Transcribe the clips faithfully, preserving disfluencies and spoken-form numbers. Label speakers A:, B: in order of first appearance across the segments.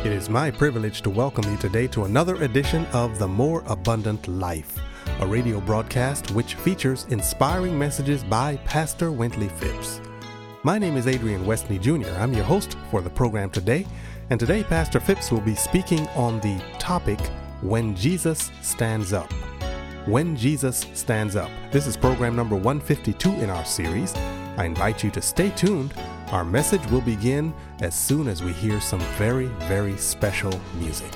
A: It is my privilege to welcome you today to another edition of The More Abundant Life, a radio broadcast which features inspiring messages by Pastor Wintley Phipps. My name is Adrian Westney Junior I'm your host for the program today, and today Pastor Phipps will be speaking on the topic, When Jesus Stands Up. When Jesus Stands Up. This is program number one fifty-two in our series. I invite you to stay tuned. Our message will begin as soon as we hear some very, very special music.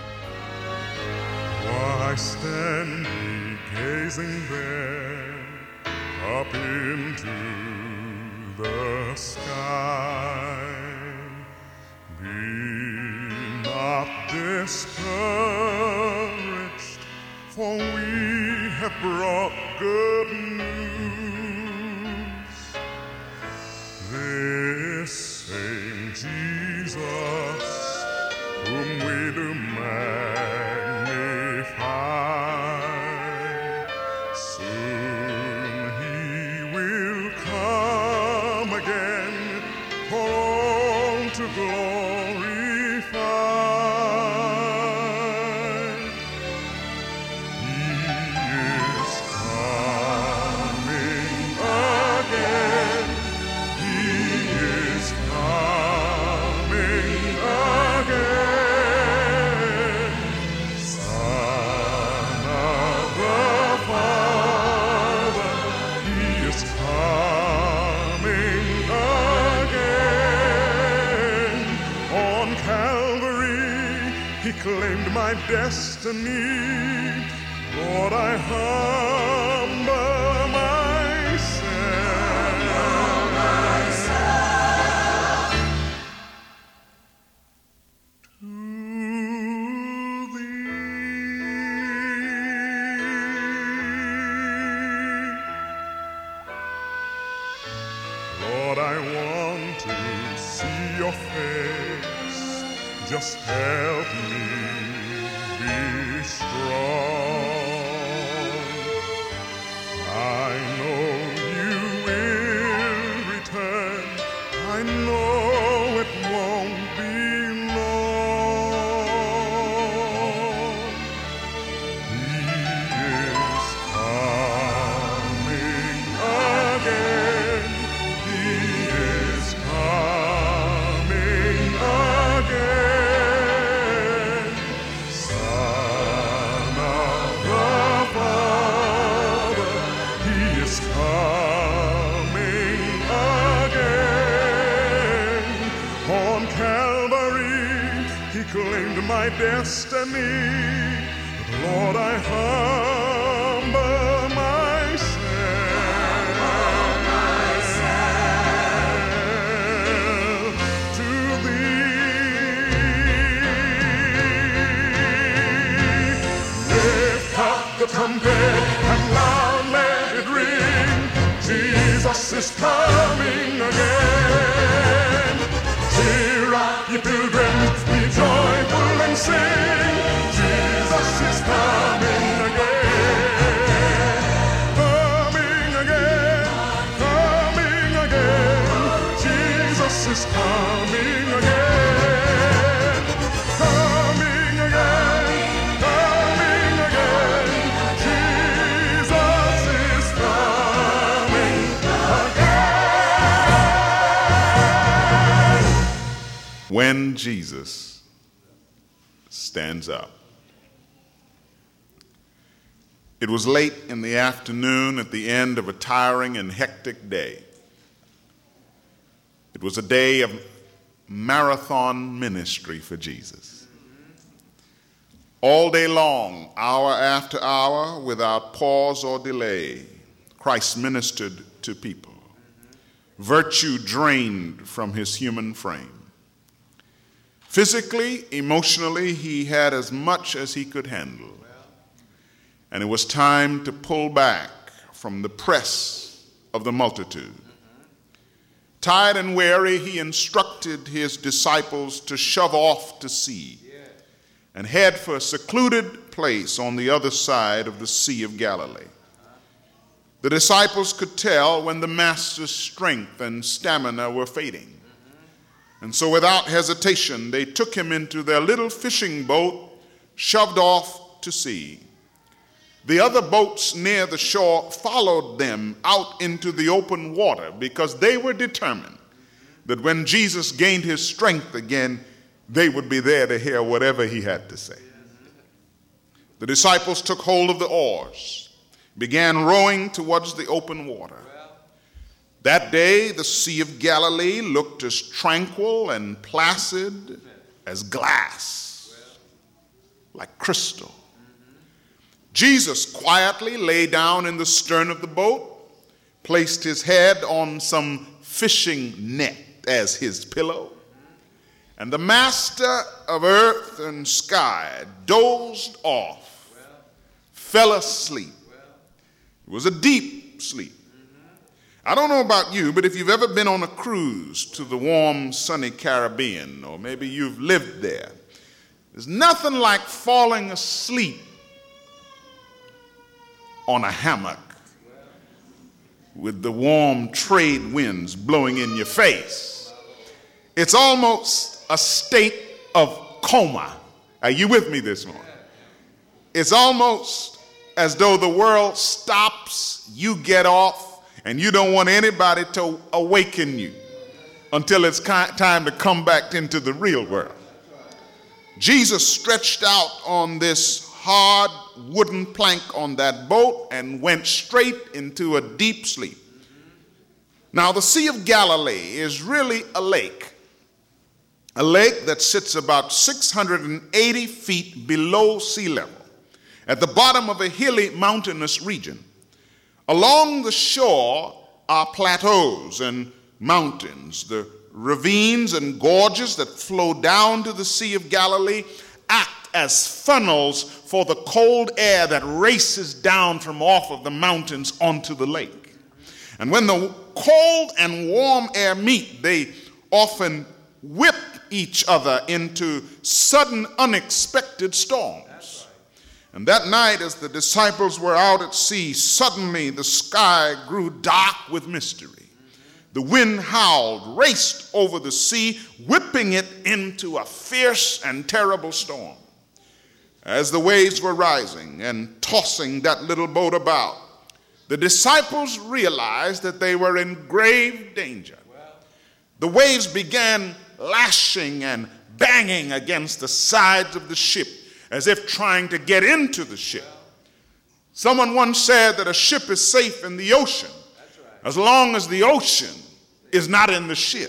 B: Why stand ye gazing there up into the sky? Be not discouraged, for we have brought good news. This same Jesus, whom we do magnify, soon he will come again for all to glorify. He is coming again. He is coming again. Son of the Father, he is coming again. On Calvary, he claimed my destiny. Lord, I humble myself to thee. Lord, I want to see your face. Just help me be strong. I know you will return. I know it won't be long. He is coming again. He is coming again. Son of the Father, he is coming again. On Calvary, he claimed my destiny. But Lord, I humble myself to thee. Lift up the trumpet and loud let it ring. Jesus is coming again. Cheer up, ye pilgrims, be joyful and sing. Jesus is coming again. Coming again, coming again. Jesus is coming again. Coming again, coming again. Jesus is coming again.
C: When Jesus stands up. It was late in the afternoon at the end of a tiring and hectic day. It was a day of marathon ministry for Jesus. All day long, hour after hour, without pause or delay, Christ ministered to people. Virtue drained from his human frame. Physically, emotionally, he had as much as he could handle. And it was time to pull back from the press of the multitude. Tired and weary, he instructed his disciples to shove off to sea and head for a secluded place on the other side of the Sea of Galilee. The disciples could tell when the master's strength and stamina were fading. And so without hesitation, they took him into their little fishing boat, shoved off to sea. The other boats near the shore followed them out into the open water because they were determined that when Jesus gained his strength again, they would be there to hear whatever he had to say. The disciples took hold of the oars, began rowing towards the open water. That day, the Sea of Galilee looked as tranquil and placid as glass, like crystal. Jesus quietly lay down in the stern of the boat, placed his head on some fishing net as his pillow, and the master of earth and sky dozed off, fell asleep. It was a deep sleep. I don't know about you, but if you've ever been on a cruise to the warm, sunny Caribbean, or maybe you've lived there, there's nothing like falling asleep on a hammock with the warm trade winds blowing in your face. It's almost a state of coma. Are you with me this morning? It's almost as though the world stops, you get off, and you don't want anybody to awaken you until it's time to come back into the real world. Jesus stretched out on this hard wooden plank on that boat and went straight into a deep sleep. Now, the Sea of Galilee is really a lake, a lake that sits about six hundred eighty feet below sea level at the bottom of a hilly mountainous region. Along the shore are plateaus and mountains. The ravines and gorges that flow down to the Sea of Galilee act as funnels for the cold air that races down from off of the mountains onto the lake. And when the cold and warm air meet, they often whip each other into sudden, unexpected storms. And that night, as the disciples were out at sea, suddenly the sky grew dark with mystery. The wind howled, raced over the sea, whipping it into a fierce and terrible storm. As the waves were rising and tossing that little boat about, the disciples realized that they were in grave danger. The waves began lashing and banging against the sides of the ship, as if trying to get into the ship. Someone once said that a ship is safe in the ocean as long as the ocean is not in the ship.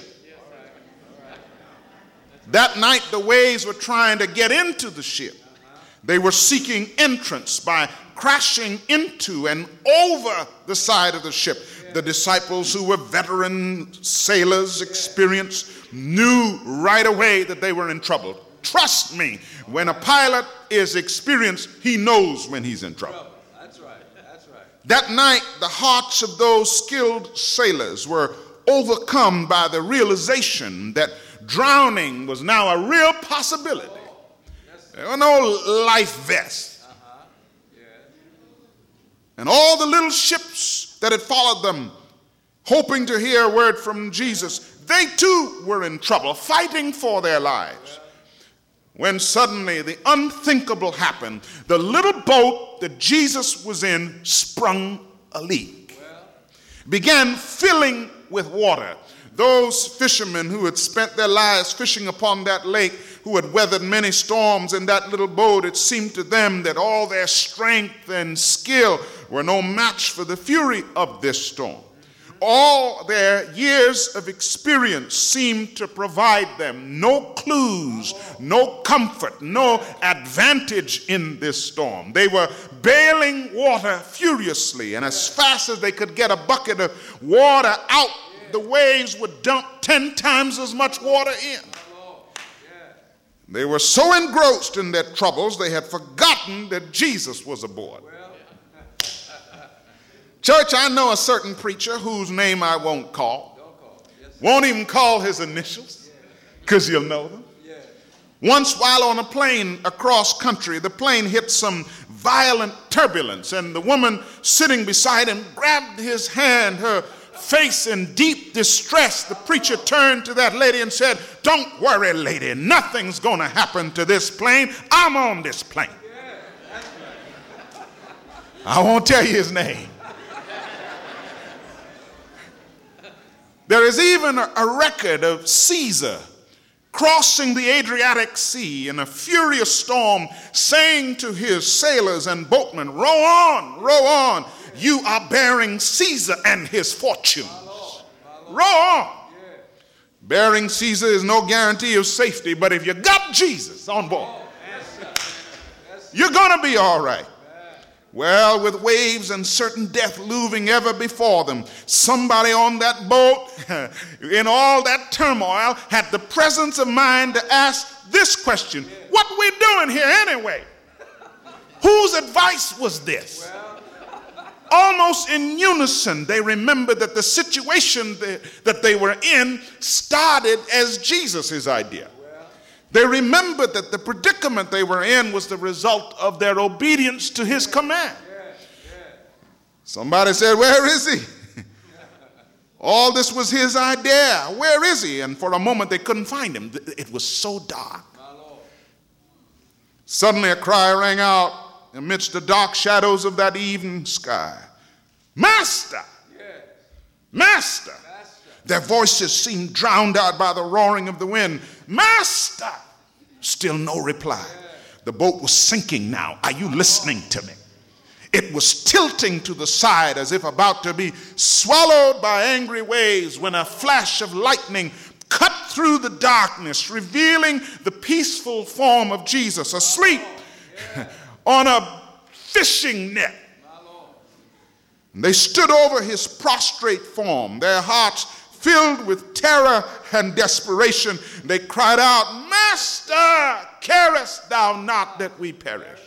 C: That night, the waves were trying to get into the ship. They were seeking entrance by crashing into and over the side of the ship. The disciples, who were veteran sailors, experienced, knew right away that they were in trouble. Trust me, when a pilot is experienced, he knows when he's in trouble.
D: That's right. That's right.
C: That night, the hearts of those skilled sailors were overcome by the realization that drowning was now a real possibility. There were no life vests.
D: Uh-huh. Yeah.
C: And all the little ships that had followed them, hoping to hear a word from Jesus, they too were in trouble, fighting for their lives. When suddenly the unthinkable happened. The little boat that Jesus was in sprung a leak, began filling with water. Those fishermen who had spent their lives fishing upon that lake, who had weathered many storms in that little boat, it seemed to them that all their strength and skill were no match for the fury of this storm. All their years of experience seemed to provide them no clues, no comfort, no advantage in this storm. They were bailing water furiously, and as fast as they could get a bucket of water out, the waves would dump ten times as much water in. They were so engrossed in their troubles, they had forgotten that Jesus was aboard. Church, I know a certain preacher whose name I won't call. Won't even call his initials, because you'll know them. Once, while on a plane across country, the plane hit some violent turbulence, and the woman sitting beside him grabbed his hand. Her face in deep distress, the preacher turned to that lady and said, "Don't worry, lady, nothing's going to happen to this plane. I'm on this plane." I won't tell you his name. There is even a, a record of Caesar crossing the Adriatic Sea in a furious storm, saying to his sailors and boatmen, "Row on, row on. You are bearing Caesar and his fortunes. Row on." Bearing Caesar is no guarantee of safety, but if you got Jesus on board, you're going to be all right. Well, with waves and certain death looming ever before them, somebody on that boat, in all that turmoil, had the presence of mind to ask this question: what we doing here anyway? Whose advice was this? Almost in unison, they remembered that the situation that they were in started as Jesus' idea. They remembered that the predicament they were in was the result of their obedience to his command. Somebody said, "Where is he?" All this was his idea. Where is he? And for a moment they couldn't find him. It was so dark. Suddenly a cry rang out amidst the dark shadows of that evening sky. "Master! Master!" Their voices seemed drowned out by the roaring of the wind. "Master!" Still no reply. The boat was sinking now. Are you listening to me? It was tilting to the side as if about to be swallowed by angry waves when a flash of lightning cut through the darkness, revealing the peaceful form of Jesus asleep on a fishing net. They stood over his prostrate form, their hearts filled with terror and desperation. They cried out, "Master, carest thou not that we perish?"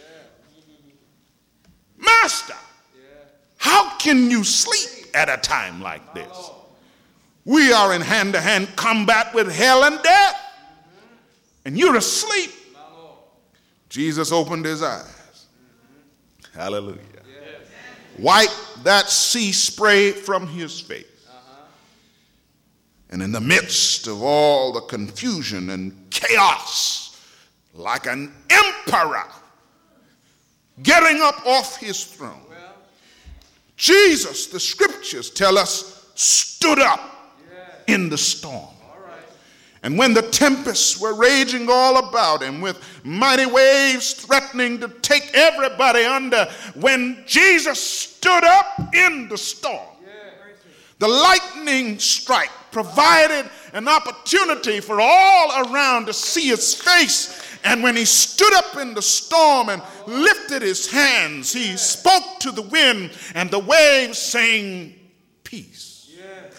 C: Master, how can you sleep at a time like this? We are in hand-to-hand combat with hell and death, and you're asleep. Jesus opened his eyes. Hallelujah. Wiped that sea spray from his face. And in the midst of all the confusion and chaos, like an emperor getting up off his throne, Jesus, the scriptures tell us, stood up in the storm. And when the tempests were raging all about him with mighty waves threatening to take everybody under, when Jesus stood up in the storm, the lightning strike provided an opportunity for all around to see his face. And when he stood up in the storm and lifted his hands, he spoke to the wind and the waves, saying, "Peace,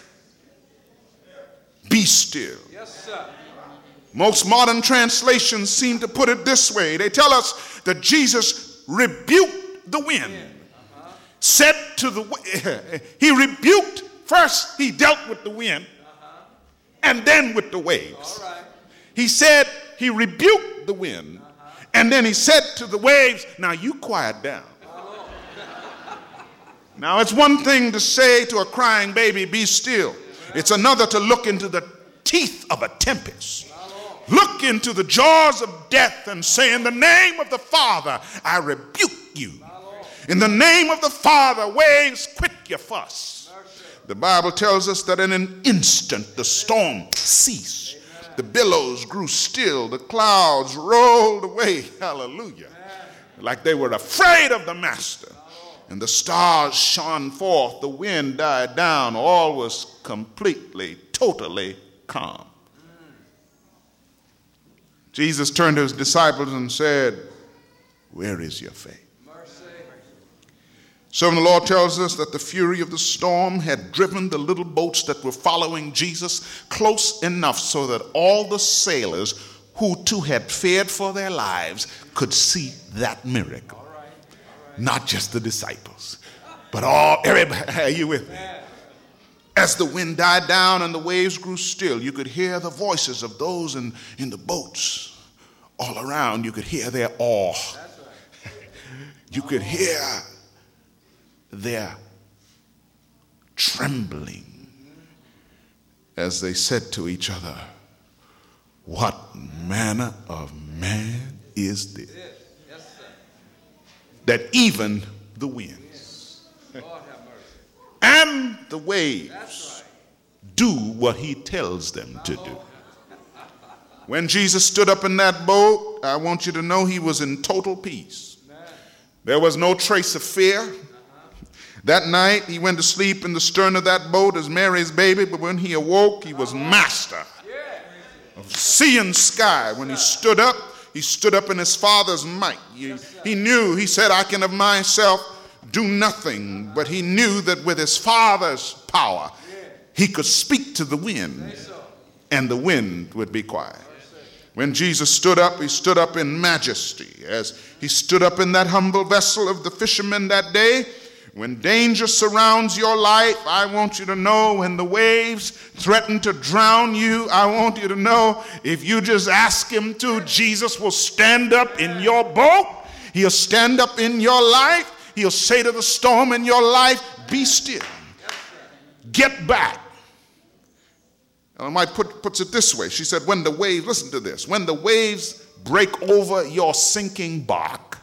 C: be still."
D: Yes, sir.
C: Most modern translations seem to put it this way. They tell us that Jesus rebuked the wind. Uh-huh. Said to the, he rebuked, first he dealt with the wind, uh-huh, and then with the waves. All right. He said he rebuked the wind, uh-huh, and then he said to the waves, "Now you quiet down." Oh. Now it's one thing to say to a crying baby, "Be still." It's another to look into the teeth of a tempest. Look into the jaws of death and say, "In the name of the Father, I rebuke you." In the name of the Father, waves, quit your fuss. The Bible tells us that in an instant the storm ceased. The billows grew still. The clouds rolled away. Hallelujah. Like they were afraid of the Master. And the stars shone forth. The wind died down. All was completely, totally calm. Jesus turned to his disciples and said, "Where is your faith?" Mercy. So the Lord tells us that the fury of the storm had driven the little boats that were following Jesus close enough so that all the sailors who too had feared for their lives could see that miracle. All right. All right. Not just the disciples, but all, everybody. Are you with me? As the wind died down and the waves grew still, you could hear the voices of those in, in the boats all around. You could hear their awe. That's right. You could hear their trembling as they said to each other, "What manner of man is this, that even the winds and the waves do what he tells them to do?" When Jesus stood up in that boat, I want you to know he was in total peace. There was no trace of fear. That night, he went to sleep in the stern of that boat as Mary's baby, but when he awoke, he was master of sea and sky. When he stood up, he stood up in his Father's might. He, he knew, he said, "I can of myself do nothing," but he knew that with his Father's power, he could speak to the wind, and the wind would be quiet. When Jesus stood up, he stood up in majesty. As he stood up in that humble vessel of the fishermen that day, when danger surrounds your life, I want you to know, when the waves threaten to drown you, I want you to know, if you just ask him to, Jesus will stand up in your boat. He'll stand up in your life. He'll say to the storm in your life, "Be still. Get back." Ellen White put, puts it this way. She said, when the waves, listen to this, when the waves break over your sinking bark,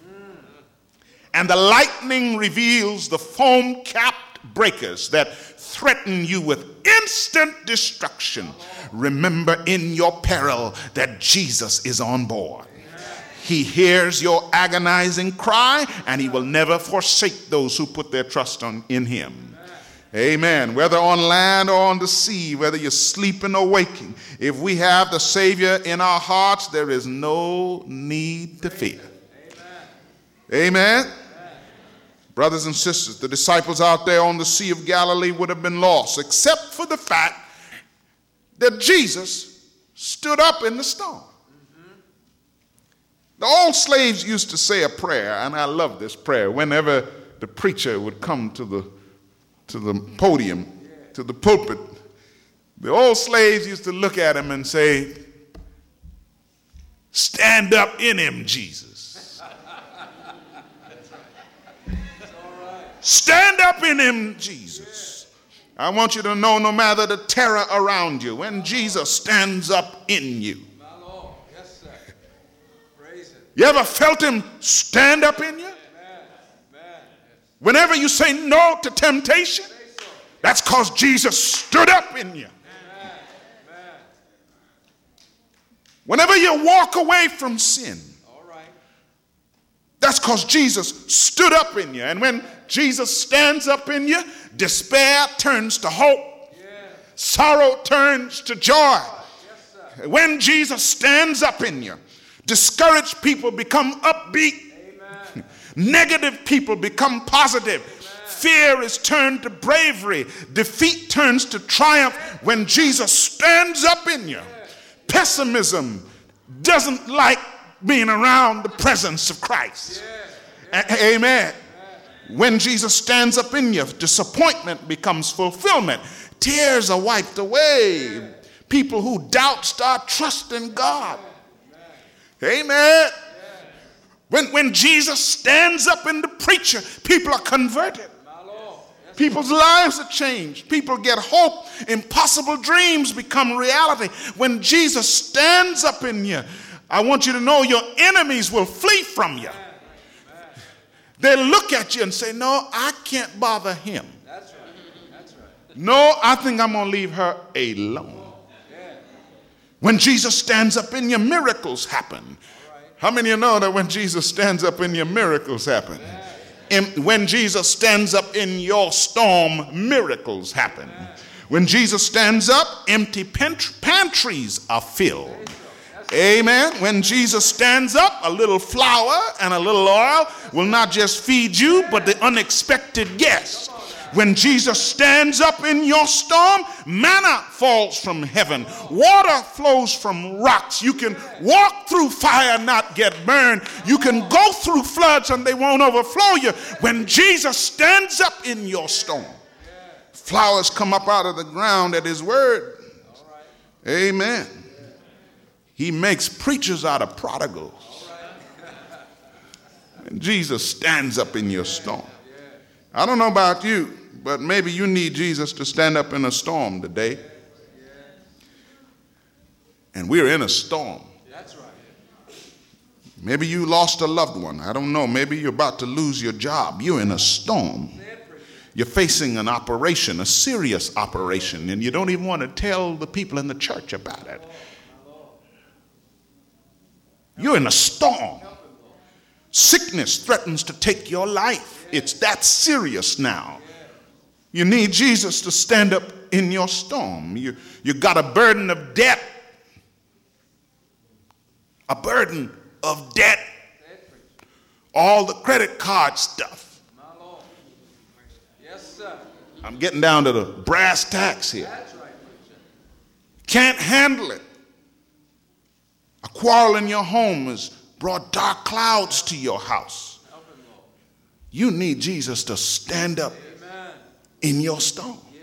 C: and the lightning reveals the foam-capped breakers that threaten you with instant destruction, remember in your peril that Jesus is on board. He hears your agonizing cry, and he will never forsake those who put their trust on, in him. Amen. Whether on land or on the sea, whether you're sleeping or waking, if we have the Savior in our hearts, there is no need to fear. Amen. Amen. Brothers and sisters, the disciples out there on the Sea of Galilee would have been lost, except for the fact that Jesus stood up in the storm. Mm-hmm. The old slaves used to say a prayer, and I love this prayer, whenever the preacher would come to the to the podium, to the pulpit. The old slaves used to look at him and say, "Stand up in him, Jesus. Stand up in him, Jesus." I want you to know, no matter the terror around you, when Jesus stands up in you. You ever felt him stand up in you? Whenever you say no to temptation, that's because Jesus stood up in you. Whenever you walk away from sin, that's because Jesus stood up in you. And when Jesus stands up in you, despair turns to hope. Sorrow turns to joy. When Jesus stands up in you, discouraged people become upbeat. Negative people become positive. Amen. Fear is turned to bravery. Defeat turns to triumph when Jesus stands up in you. Pessimism doesn't like being around the presence of Christ. A- Amen. When Jesus stands up in you, disappointment becomes fulfillment. Tears are wiped away. People who doubt start trusting God. Amen. When, when Jesus stands up in the preacher, people are converted. People's lives are changed. People get hope. Impossible dreams become reality. When Jesus stands up in you, I want you to know your enemies will flee from you. They look at you and say, "No, I can't bother him. That's right. That's right. No, I think I'm going to leave her alone." When Jesus stands up in you, miracles happen. How many of you know that when Jesus stands up in your miracles happen? In, when Jesus stands up in your storm, miracles happen. When Jesus stands up, empty pant- pantries are filled. Amen. When Jesus stands up, a little flour and a little oil will not just feed you, but the unexpected guest. When Jesus stands up in your storm, manna falls from heaven. Water flows from rocks. You can walk through fire and not get burned. You can go through floods and they won't overflow you. When Jesus stands up in your storm, flowers come up out of the ground at his word. Amen. He makes preachers out of prodigals. And Jesus stands up in your storm. I don't know about you, but maybe you need Jesus to stand up in a storm today. And we're in a storm.
D: That's right.
C: Maybe you lost a loved one. I don't know. Maybe you're about to lose your job. You're in a storm. You're facing an operation, a serious operation, and you don't even want to tell the people in the church about it. You're in a storm. Sickness threatens to take your life. It's that serious now. You need Jesus to stand up in your storm. You, you got a burden of debt. A burden of debt. All the credit card stuff.
D: Yes, sir.
C: I'm getting down to the brass tacks here.
D: That's right.
C: Can't handle it. A quarrel in your home has brought dark clouds to your house. You need Jesus to stand up
D: Amen.
C: in your storm.
D: Yes.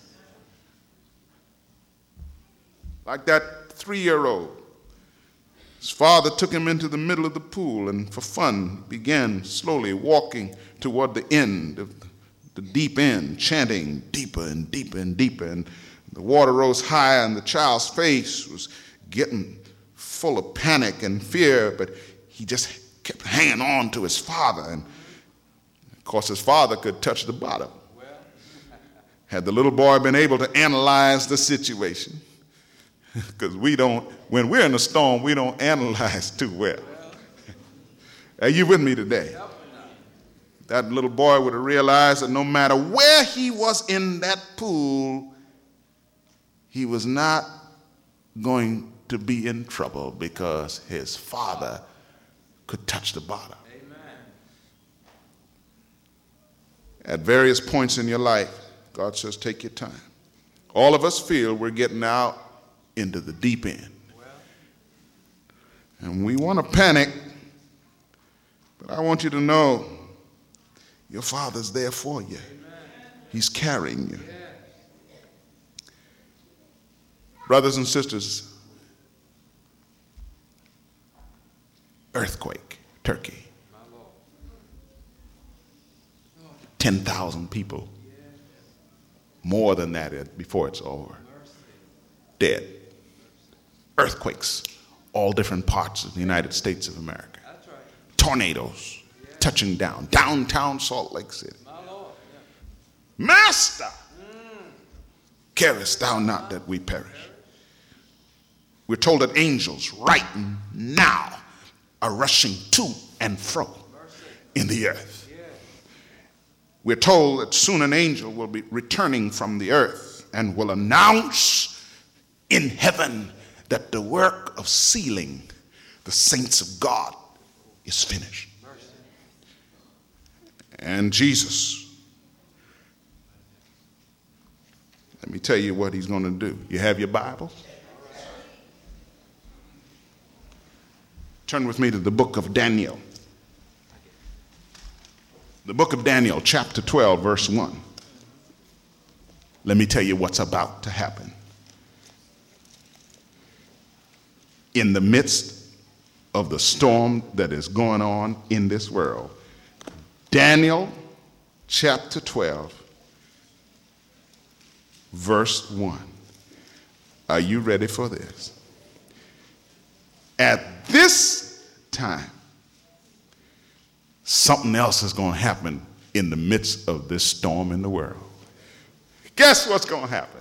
C: Like that three-year-old. His father took him into the middle of the pool and for fun began slowly walking toward the end of the deep end, chanting deeper and deeper and deeper. And the water rose higher and the child's face was getting full of panic and fear, but he just kept hanging on to his father. And of course, his father could touch the bottom. Had the little boy been able to analyze the situation, because we don't, when we're in a storm, we don't analyze too well. Are you with me today? That little boy would have realized that no matter where he was in that pool, he was not going to be in trouble because his father could touch the bottom.
D: Amen.
C: At various points in your life, God says, take your time. All of us feel we're getting out into the deep end. And we want to panic, but I want you to know your Father's there for you. He's carrying you. Brothers and sisters, earthquake, Turkey. ten thousand people. More than that before it's over. Dead. Earthquakes, all different parts of the United States of America. Tornadoes touching down. Downtown Salt Lake City. Master, carest thou not that we perish? We're told that angels right now are rushing to and fro in the earth. We're told that soon an angel will be returning from the earth and will announce in heaven that the work of sealing the saints of God is finished. And Jesus, let me tell you what he's going to do. You have your Bible? Turn with me to the book of Daniel. The book of Daniel, chapter twelve, verse one. Let me tell you what's about to happen. In the midst of the storm that is going on in this world, Daniel chapter twelve, verse one. Are you ready for this? At this time, something else is going to happen in the midst of this storm in the world. Guess what's going to happen?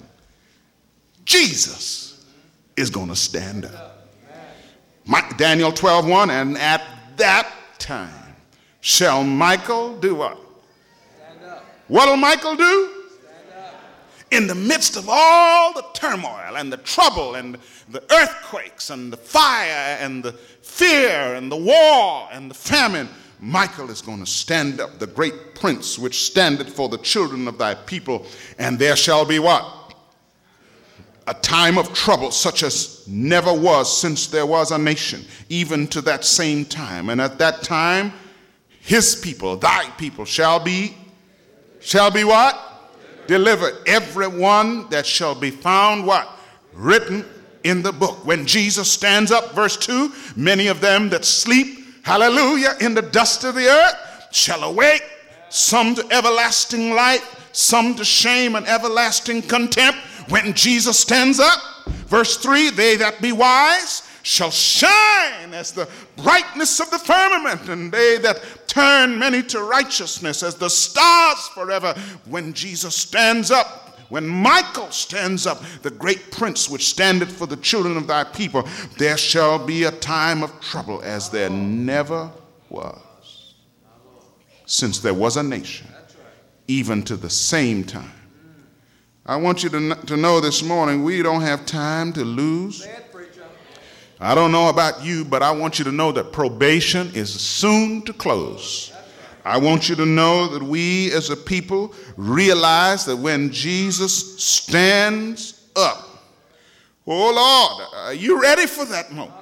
C: Jesus is going to stand up. Daniel twelve one, and at that time shall Michael do what?
D: Stand up.
C: What will Michael do?
D: Stand up.
C: In the midst of all the turmoil and the trouble and the earthquakes and the fire and the fear and the war and the famine, Michael is going to stand up, the great prince which standeth for the children of thy people, and there shall be what? A time of trouble such as never was since there was a nation, even to that same time. And at that time, his people, thy people, shall be, shall be what? Delivered. Everyone that shall be found what? Written in the book. When Jesus stands up, verse two, many of them that sleep, hallelujah, in the dust of the earth shall awake, some to everlasting life, some to shame and everlasting contempt when Jesus stands up. Verse three, they that be wise shall shine as the brightness of the firmament, and they that turn many to righteousness as the stars forever. When Jesus stands up, when Michael stands up, the great prince which standeth for the children of thy people, there shall be a time of trouble as there never was since there was a nation, even to the same time. I want you to, to know this morning, we don't have time to lose. I don't know about you, but I want you to know that probation is soon to close. I want you to know that we as a people realize that when Jesus stands up, oh Lord, are you ready for that moment?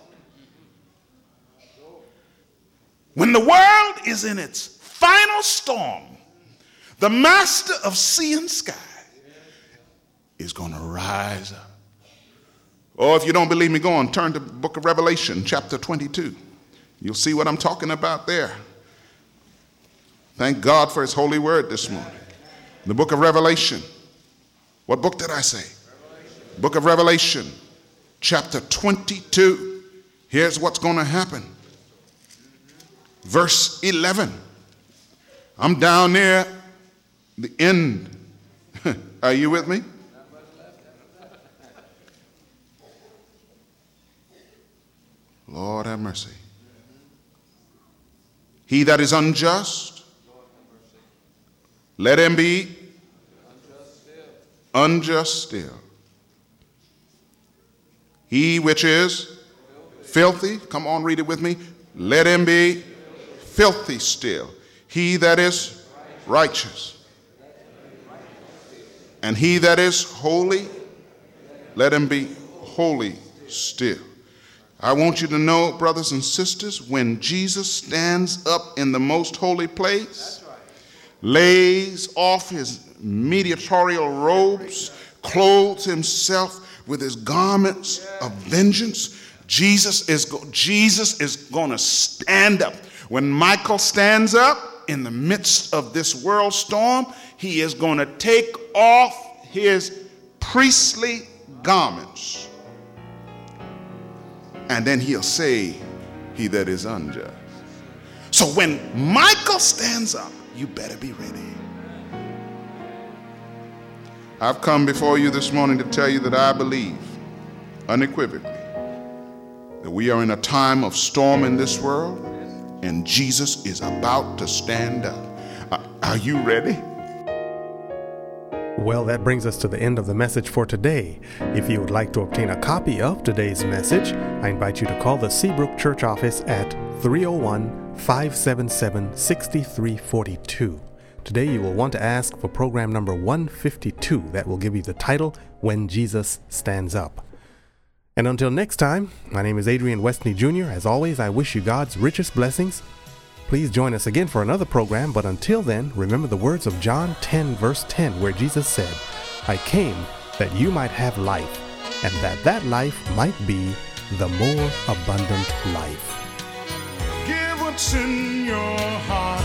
C: When the world is in its final storm, the master of sea and sky is going to rise up. Or if you don't believe me, go on, turn to the book of Revelation, chapter twenty-two. You'll see what I'm talking about there. Thank God for his holy word this morning. The book of Revelation. What book did I say? Revelation. Book of Revelation, chapter twenty-two. Here's what's going to happen. Verse eleven. I'm down near the end. Are you with me? Lord have mercy. He that is unjust, let him be unjust still. He which is filthy, come on, read it with me. Let him be filthy still. He that is righteous, and he that is holy, let him be holy still. I want you to know, brothers and sisters, when Jesus stands up in the most holy place, lays off his mediatorial robes, clothes himself with his garments of vengeance, Jesus is, go- Jesus is going to stand up. When Michael stands up in the midst of this world storm, he is going to take off his priestly garments. And then he'll say, he that is unjust. So when Michael stands up, you better be ready. I've come before you this morning to tell you that I believe unequivocally that we are in a time of storm in this world, and Jesus is about to stand up. Are you ready?
A: Well, that brings us to the end of the message for today. If you would like to obtain a copy of today's message, I invite you to call the Seabrook Church office at three oh one, five seven seven, six three four two. Today you will want to ask for program number one fifty-two. That will give you the title, When Jesus Stands Up. And until next time, my name is Adrian Westney Junior As always, I wish you God's richest blessings. Please join us again for another program, but until then, remember the words of John ten, verse ten, where Jesus said, I came that you might have life, and that that life might be the more abundant life.
B: Give what's in your heart.